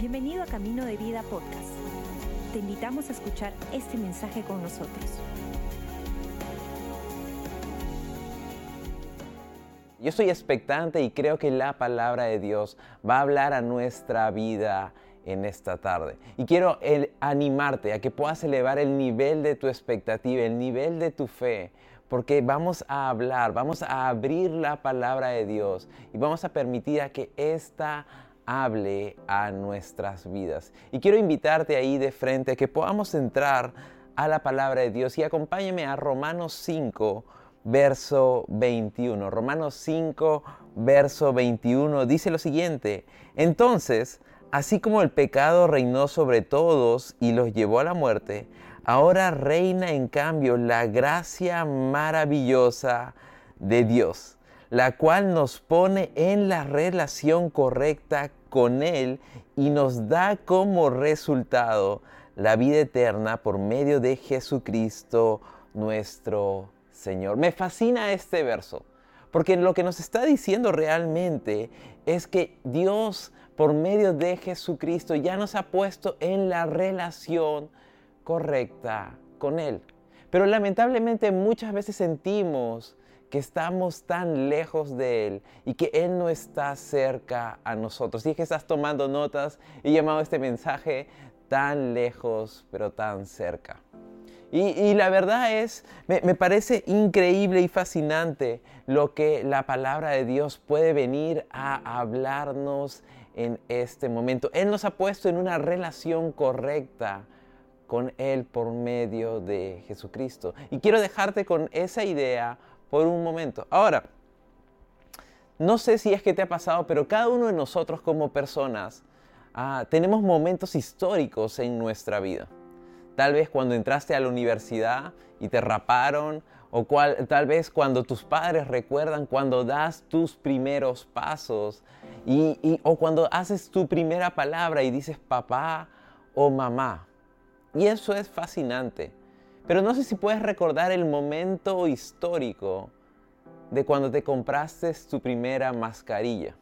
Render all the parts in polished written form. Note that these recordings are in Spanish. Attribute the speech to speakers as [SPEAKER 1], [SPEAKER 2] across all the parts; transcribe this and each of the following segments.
[SPEAKER 1] Bienvenido a Camino de Vida Podcast. Te invitamos a escuchar este mensaje con nosotros.
[SPEAKER 2] Yo estoy expectante y creo que la palabra de Dios va a hablar a nuestra vida en esta tarde. Y quiero animarte a que puedas elevar el nivel de tu expectativa, el nivel de tu fe, porque vamos a hablar, vamos a abrir la palabra de Dios y vamos a permitir a que esta hable a nuestras vidas. Y quiero invitarte ahí de frente a que podamos entrar a la palabra de Dios y acompáñame a Romanos 5, verso 21. Romanos 5, verso 21 dice lo siguiente: entonces, así como el pecado reinó sobre todos y los llevó a la muerte, ahora reina en cambio la gracia maravillosa de Dios, la cual nos pone en la relación correcta con Él y nos da como resultado la vida eterna por medio de Jesucristo nuestro Señor. Me fascina este verso, porque lo que nos está diciendo realmente es que Dios, por medio de Jesucristo, ya nos ha puesto en la relación correcta con Él. Pero lamentablemente muchas veces sentimos que estamos tan lejos de Él y que Él no está cerca a nosotros. Y es que estás tomando notas, he llamado este mensaje tan lejos pero tan cerca. Y la verdad es, me parece increíble y fascinante lo que la palabra de Dios puede venir a hablarnos en este momento. Él nos ha puesto en una relación correcta con Él por medio de Jesucristo. Y quiero dejarte con esa idea por un momento. Ahora, no sé si es que te ha pasado, pero cada uno de nosotros como personas tenemos momentos históricos en nuestra vida. Tal vez cuando entraste a la universidad y te raparon, o tal vez cuando tus padres recuerdan cuando das tus primeros pasos, o cuando haces tu primera palabra y dices papá o mamá. Y eso es fascinante. Pero no sé si puedes recordar el momento histórico de cuando te compraste tu primera mascarilla.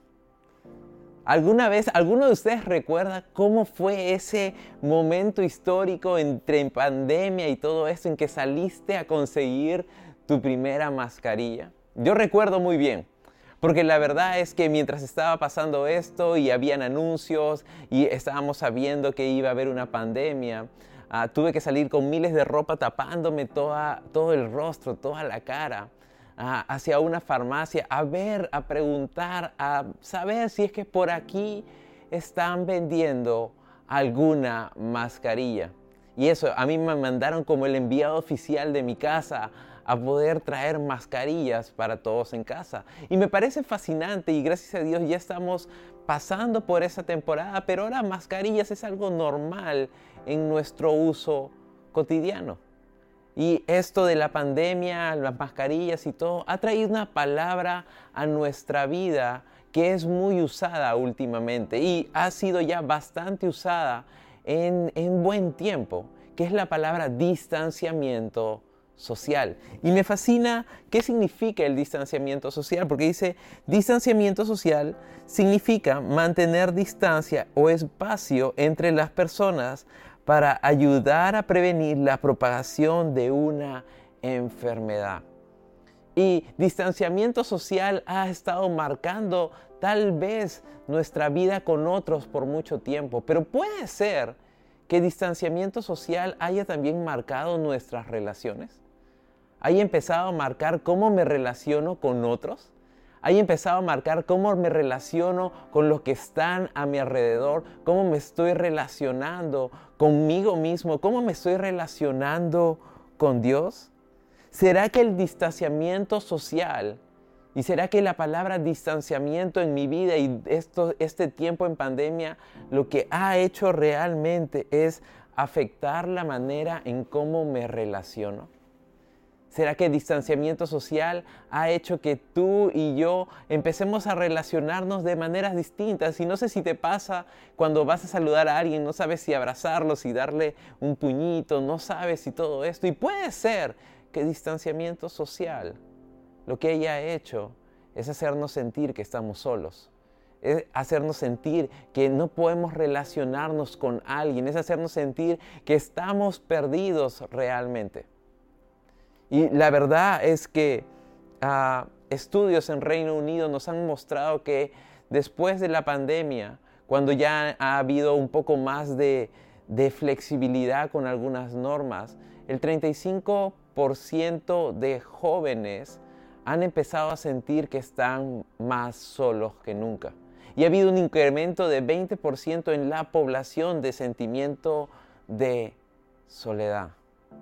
[SPEAKER 2] ¿Alguna vez alguno de ustedes recuerda cómo fue ese momento histórico entre pandemia y todo esto en que saliste a conseguir tu primera mascarilla? Yo recuerdo muy bien, porque la verdad es que mientras estaba pasando esto y habían anuncios y estábamos sabiendo que iba a haber una pandemia, tuve que salir con miles de ropa tapándome todo el rostro, toda la cara, hacia una farmacia a preguntar, a saber si es que por aquí están vendiendo alguna mascarilla. Y eso, a mí me mandaron como el enviado oficial de mi casa a poder traer mascarillas para todos en casa. Y me parece fascinante y gracias a Dios ya estamos pasando por esa temporada, pero ahora mascarillas es algo normal en nuestro uso cotidiano. Y esto de la pandemia, las mascarillas y todo, ha traído una palabra a nuestra vida que es muy usada últimamente y ha sido ya bastante usada en buen tiempo, que es la palabra distanciamiento social. Y me fascina qué significa el distanciamiento social, porque dice distanciamiento social significa mantener distancia o espacio entre las personas para ayudar a prevenir la propagación de una enfermedad. Y distanciamiento social ha estado marcando tal vez nuestra vida con otros por mucho tiempo, pero puede ser que distanciamiento social haya también marcado nuestras relaciones. ¿Haya empezado a marcar cómo me relaciono con otros? ¿Haya empezado a marcar cómo me relaciono con los que están a mi alrededor? ¿Cómo me estoy relacionando conmigo mismo? ¿Cómo me estoy relacionando con Dios? ¿Será que el distanciamiento social y será que la palabra distanciamiento en mi vida y este tiempo en pandemia lo que ha hecho realmente es afectar la manera en cómo me relaciono? ¿Será que el distanciamiento social ha hecho que tú y yo empecemos a relacionarnos de maneras distintas? Y no sé si te pasa cuando vas a saludar a alguien, no sabes si abrazarlo, si darle un puñito, no sabes si todo esto. Y puede ser que distanciamiento social lo que haya hecho es hacernos sentir que estamos solos. es hacernos sentir que no podemos relacionarnos con alguien, es hacernos sentir que estamos perdidos realmente. Y la verdad es que estudios en Reino Unido nos han mostrado que después de la pandemia, cuando ya ha habido un poco más de flexibilidad con algunas normas, el 35% de jóvenes han empezado a sentir que están más solos que nunca. Y ha habido un incremento de 20% en la población de sentimiento de soledad.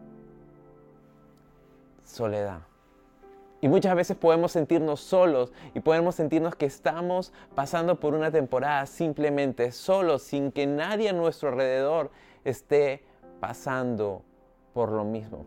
[SPEAKER 2] Soledad. Y muchas veces podemos sentirnos solos y podemos sentirnos que estamos pasando por una temporada simplemente solos, sin que nadie a nuestro alrededor esté pasando por lo mismo.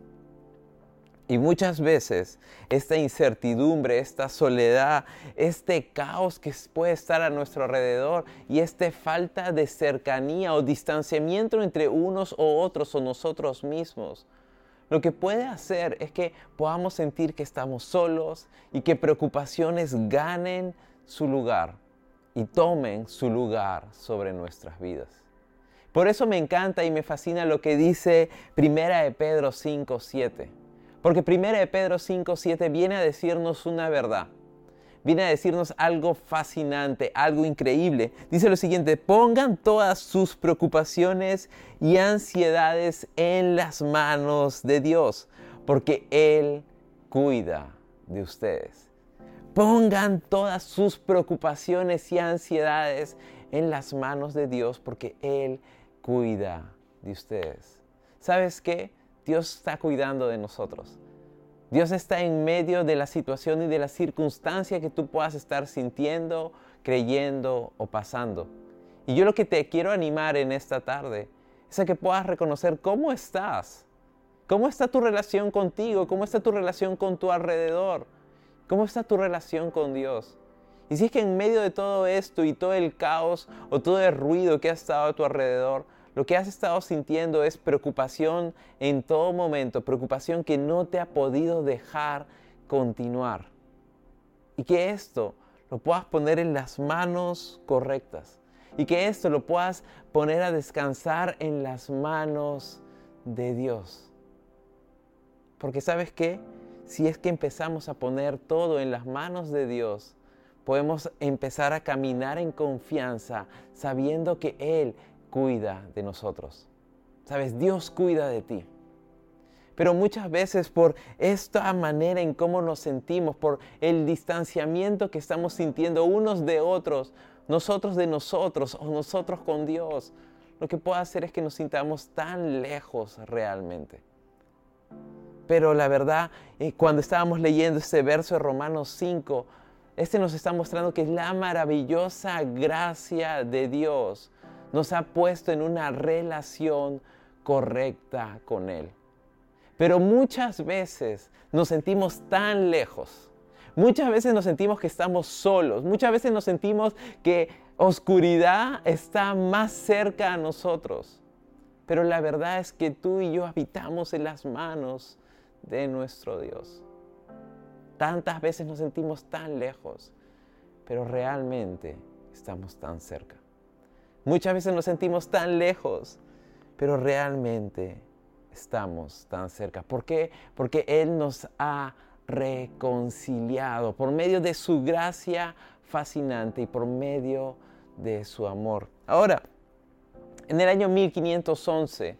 [SPEAKER 2] Y muchas veces esta incertidumbre, esta soledad, este caos que puede estar a nuestro alrededor y esta falta de cercanía o distanciamiento entre unos o otros o nosotros mismos, lo que puede hacer es que podamos sentir que estamos solos y que preocupaciones ganen su lugar y tomen su lugar sobre nuestras vidas. Por eso me encanta y me fascina lo que dice 1 de Pedro 5:7. Porque 1 de Pedro 5:7 viene a decirnos una verdad. Viene a decirnos algo fascinante, algo increíble. Dice lo siguiente: pongan todas sus preocupaciones y ansiedades en las manos de Dios, porque Él cuida de ustedes. Pongan todas sus preocupaciones y ansiedades en las manos de Dios, porque Él cuida de ustedes. ¿Sabes qué? Dios está cuidando de nosotros. Dios está en medio de la situación y de la circunstancia que tú puedas estar sintiendo, creyendo o pasando. Y yo lo que te quiero animar en esta tarde es a que puedas reconocer cómo estás. ¿Cómo está tu relación contigo? ¿Cómo está tu relación con tu alrededor? ¿Cómo está tu relación con Dios? Y si es que en medio de todo esto y todo el caos o todo el ruido que ha estado a tu alrededor, lo que has estado sintiendo es preocupación en todo momento, preocupación que no te ha podido dejar continuar. Y que esto lo puedas poner en las manos correctas. Y que esto lo puedas poner a descansar en las manos de Dios. Porque ¿sabes qué? Si es que empezamos a poner todo en las manos de Dios, podemos empezar a caminar en confianza, sabiendo que Él cuida de nosotros. ¿Sabes? Dios cuida de ti. Pero muchas veces por esta manera en cómo nos sentimos, por el distanciamiento que estamos sintiendo unos de otros, nosotros de nosotros o nosotros con Dios, lo que puede hacer es que nos sintamos tan lejos realmente. Pero la verdad, cuando estábamos leyendo este verso de Romanos 5, nos está mostrando que la maravillosa gracia de Dios nos ha puesto en una relación correcta con Él. Pero muchas veces nos sentimos tan lejos. Muchas veces nos sentimos que estamos solos. Muchas veces nos sentimos que oscuridad está más cerca a nosotros. Pero la verdad es que tú y yo habitamos en las manos de nuestro Dios. Tantas veces nos sentimos tan lejos, pero realmente estamos tan cerca. Muchas veces nos sentimos tan lejos, pero realmente estamos tan cerca. ¿Por qué? Porque Él nos ha reconciliado por medio de su gracia fascinante y por medio de su amor. Ahora, en el año 1511,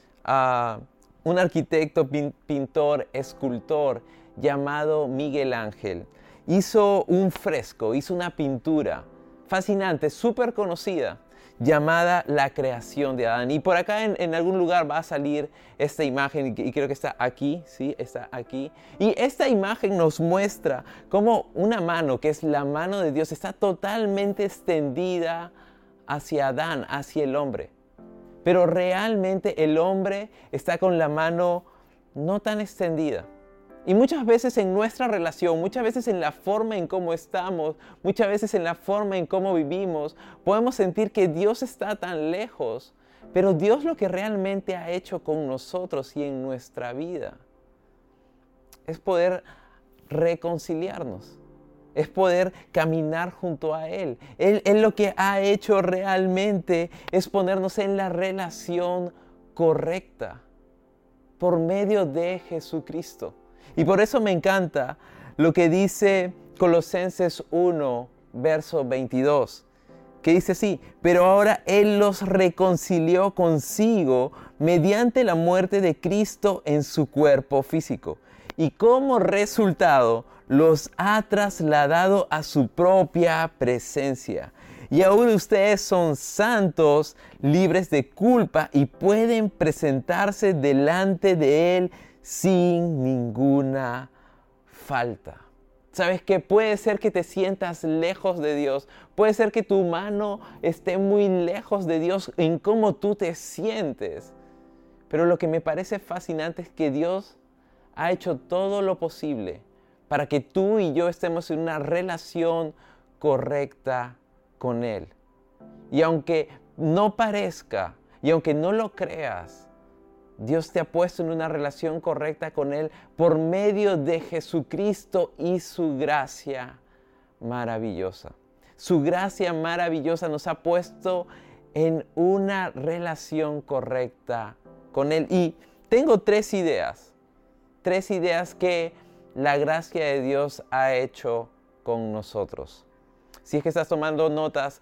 [SPEAKER 2] un arquitecto, pintor, escultor llamado Miguel Ángel hizo un fresco, hizo una pintura fascinante, súper conocida, llamada La creación de Adán. Y por acá en algún lugar va a salir esta imagen y creo que está aquí, ¿sí? Está aquí. Y esta imagen nos muestra cómo una mano, que es la mano de Dios, está totalmente extendida hacia Adán, hacia el hombre. Pero realmente el hombre está con la mano no tan extendida. Y muchas veces en nuestra relación, muchas veces en la forma en cómo estamos, muchas veces en la forma en cómo vivimos, podemos sentir que Dios está tan lejos. Pero Dios lo que realmente ha hecho con nosotros y en nuestra vida es poder reconciliarnos. es poder caminar junto a Él. Él lo que ha hecho realmente es ponernos en la relación correcta por medio de Jesucristo. Y por eso me encanta lo que dice Colosenses 1, verso 22, que dice así: pero ahora Él los reconcilió consigo mediante la muerte de Cristo en su cuerpo físico. Y como resultado los ha trasladado a su propia presencia. Y ahora ustedes son santos, libres de culpa y pueden presentarse delante de Él sin ninguna falta. ¿Sabes qué? Puede ser que te sientas lejos de Dios. Puede ser que tu mano esté muy lejos de Dios en cómo tú te sientes. Pero lo que me parece fascinante es que Dios ha hecho todo lo posible para que tú y yo estemos en una relación correcta con Él. Y aunque no parezca, y aunque no lo creas, Dios te ha puesto en una relación correcta con Él por medio de Jesucristo y su gracia maravillosa. Su gracia maravillosa nos ha puesto en una relación correcta con Él. Y tengo tres ideas que la gracia de Dios ha hecho con nosotros. Si es que estás tomando notas,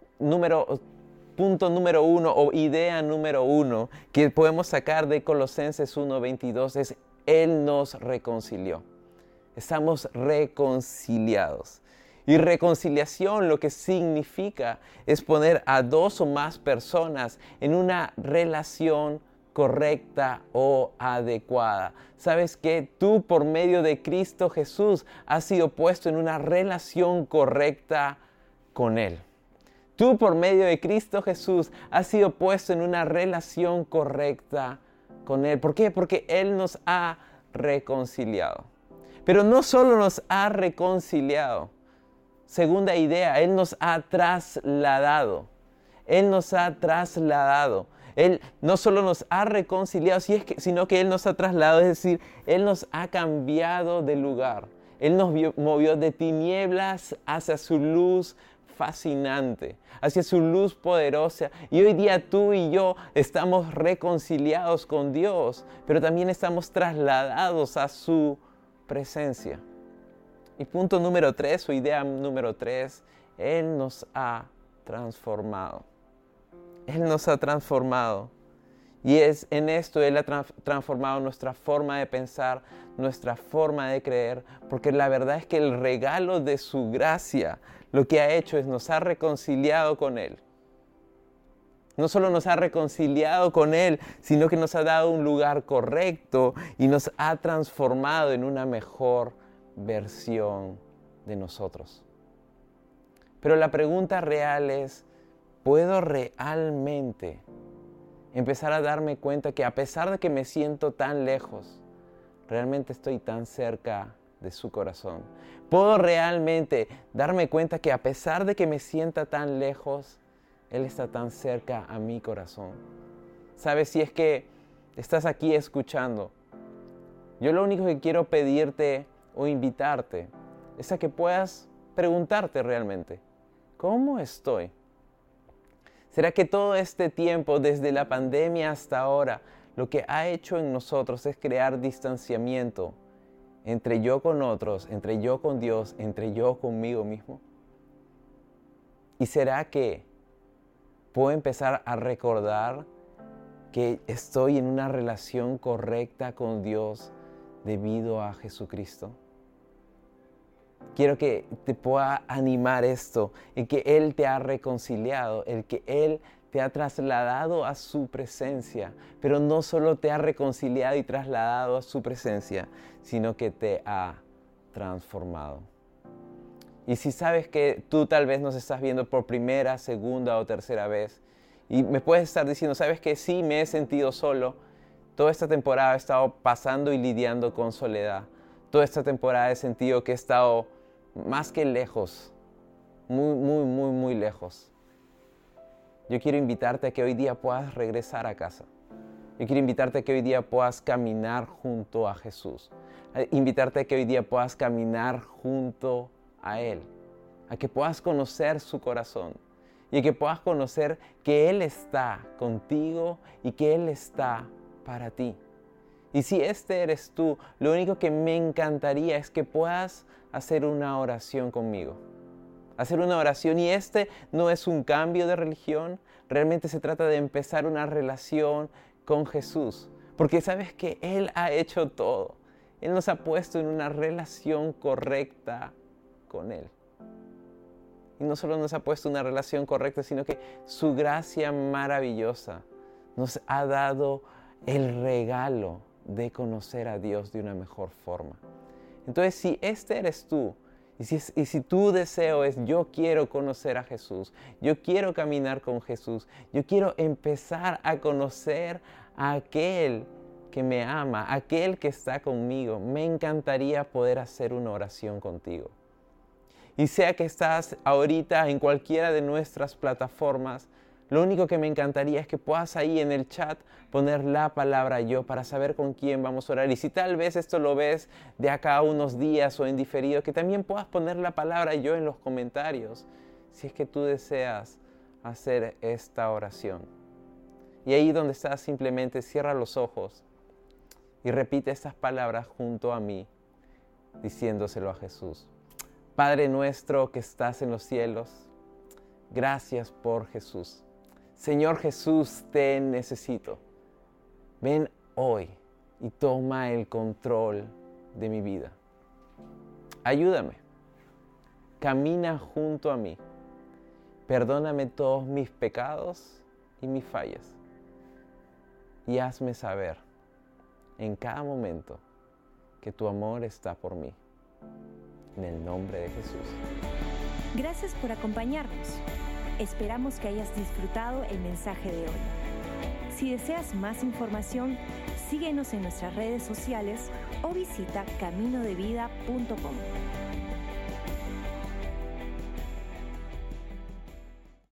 [SPEAKER 2] punto número 1 o idea número 1 que podemos sacar de Colosenses 1:22 es: Él nos reconcilió. Estamos reconciliados. Y reconciliación lo que significa es poner a dos o más personas en una relación correcta o adecuada. ¿Sabes qué? Tú por medio de Cristo Jesús has sido puesto en una relación correcta con Él. Tú por medio de Cristo Jesús has sido puesto en una relación correcta con Él. ¿Por qué? Porque Él nos ha reconciliado. Pero no solo nos ha reconciliado. Segunda idea, Él nos ha trasladado. Él nos ha trasladado. Él no solo nos ha reconciliado, sino que Él nos ha trasladado, es decir, Él nos ha cambiado de lugar. Él nos movió de tinieblas hacia su luz fascinante, hacia su luz poderosa. Y hoy día tú y yo estamos reconciliados con Dios, pero también estamos trasladados a su presencia. Y punto número 3, o idea número 3, Él nos ha transformado. Él nos ha transformado. Y es en esto Él ha transformado nuestra forma de pensar, nuestra forma de creer, porque la verdad es que el regalo de su gracia lo que ha hecho es nos ha reconciliado con Él. No solo nos ha reconciliado con Él, sino que nos ha dado un lugar correcto y nos ha transformado en una mejor versión de nosotros. Pero la pregunta real es: ¿puedo realmente empezar a darme cuenta que a pesar de que me siento tan lejos, realmente estoy tan cerca de su corazón? ¿Puedo realmente darme cuenta que a pesar de que me sienta tan lejos, Él está tan cerca a mi corazón? ¿Sabes? Si es que estás aquí escuchando, yo lo único que quiero pedirte o invitarte es a que puedas preguntarte realmente: ¿cómo estoy? ¿Será que todo este tiempo, desde la pandemia hasta ahora, lo que ha hecho en nosotros es crear distanciamiento entre yo con otros, entre yo con Dios, entre yo conmigo mismo? ¿Y será que puedo empezar a recordar que estoy en una relación correcta con Dios debido a Jesucristo? Quiero que te pueda animar esto, en que Él te ha reconciliado, el que Él te ha trasladado a su presencia, pero no solo te ha reconciliado y trasladado a su presencia, sino que te ha transformado. Y si sabes que tú tal vez nos estás viendo por primera, segunda o tercera vez, y me puedes estar diciendo: ¿sabes que sí, me he sentido solo? Toda esta temporada he estado pasando y lidiando con soledad. Toda esta temporada he sentido que he estado más que lejos, muy lejos. Yo quiero invitarte a que hoy día puedas regresar a casa. Yo quiero invitarte a que hoy día puedas caminar junto a Jesús. Invitarte a que hoy día puedas caminar junto a Él, a que puedas conocer su corazón y a que puedas conocer que Él está contigo y que Él está para ti. Y si este eres tú, lo único que me encantaría es que puedas hacer una oración conmigo. Hacer una oración, y este no es un cambio de religión, realmente se trata de empezar una relación con Jesús. Porque sabes que Él ha hecho todo. Él nos ha puesto en una relación correcta con Él. Y no solo nos ha puesto una relación correcta, sino que su gracia maravillosa nos ha dado el regalo de conocer a Dios de una mejor forma. Entonces, si este eres tú, y si tu deseo es yo quiero conocer a Jesús, yo quiero caminar con Jesús, yo quiero empezar a conocer a aquel que me ama, aquel que está conmigo, me encantaría poder hacer una oración contigo. Y sea que estás ahorita en cualquiera de nuestras plataformas, lo único que me encantaría es que puedas ahí en el chat poner la palabra yo para saber con quién vamos a orar. Y si tal vez esto lo ves de acá a unos días o en diferido, que también puedas poner la palabra yo en los comentarios, si es que tú deseas hacer esta oración. Y ahí donde estás, simplemente cierra los ojos y repite estas palabras junto a mí, diciéndoselo a Jesús. Padre nuestro que estás en los cielos, gracias por Jesús. Señor Jesús, te necesito. Ven hoy y toma el control de mi vida. Ayúdame. Camina junto a mí. Perdóname todos mis pecados y mis fallas. Y hazme saber en cada momento que tu amor está por mí. En el nombre de Jesús.
[SPEAKER 1] Gracias por acompañarnos. Esperamos que hayas disfrutado el mensaje de hoy. Si deseas más información, síguenos en nuestras redes sociales o visita caminodevida.com.